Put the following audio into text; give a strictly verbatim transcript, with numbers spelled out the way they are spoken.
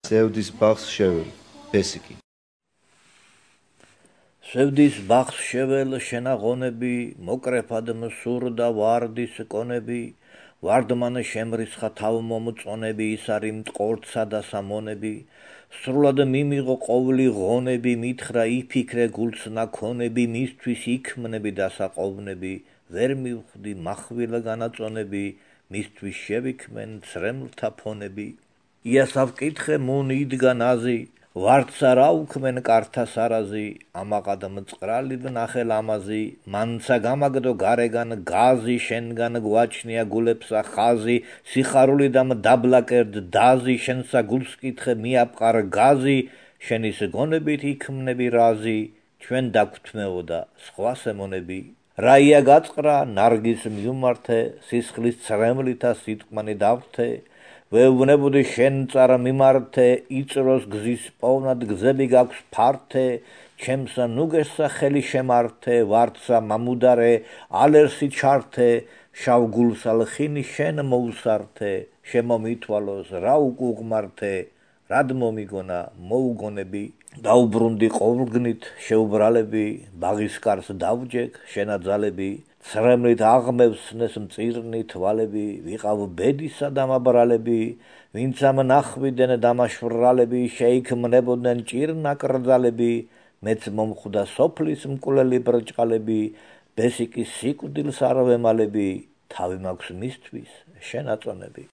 სევდის ბაღს შეвэл, ბესიკი. სევდის ბაღს შეվել შენაღონები, მოკრეფად მსურდა ვარდის კონები, ვარდმან შემრისხა თავ მომწონები, ის არის მტყორცსა და სამონები, სრულად მიმიღო ყოვლი ღონები, მითხრა იფიქრე გულს ნაქონები, მისთვის იქმნები დასაყოვნები, ვერ მივხვდი מחვილ განაწონები, მისთვის შევიქმენ ცრემლთა ფონები. იასავ კითხე მუნ იდგა ნაზი, ვარდსა რა უქმენ კართა სარაზი, ამაყად მწყრალი ვნახე ლამაზი, მანცა გამაგდო გარეგან გაზი, შენგან გვაჩნია გულებსა ხაზი, სიხარულიდამ დაბლაკერდ დაზი, შენსა გულს კითხე მიაპყარ გაზი, შენის გონებით იქმნები რაზი, ჩვენ დაგვთმეოდა სხვა სემონები. რაია გაწყრა ნარგის მიუმართე, სისხლის ცრემლითა სიტყვანი დავრთე, ვეუბნებოდი შენ წარ მიმართე, იწროს გზის პოვნად გზები გაქვს ფართე, ჩემსა ნუგესსა ხელი შემართე, ვარდსა მამუდარე, ალერსი ჩართე, შავ გულსა ლხინი შენ მოუსართე, შემომითვალოს რა უკუღმართე, რად მომიგონა მოუგონები. დაუბრუნდი ყოვლგნით შეუბრალები, ბაღის კარს დავჯექ შენაძალები, ცრემლით აღმევსნეს მწირნი თვალები, ვიყავ ბედისა დამაბრალები, ვინც ამ ნახვიდან დამაშვრალები, შეიქმნებოდნენ ჭირნა კრძალები, მეც მომხვდა სოფლის მკვლელი ბრჭყალები, ბესიკის სიკვდილს არ ვემალები, თავი მაქვს მისთვის შენაწონები.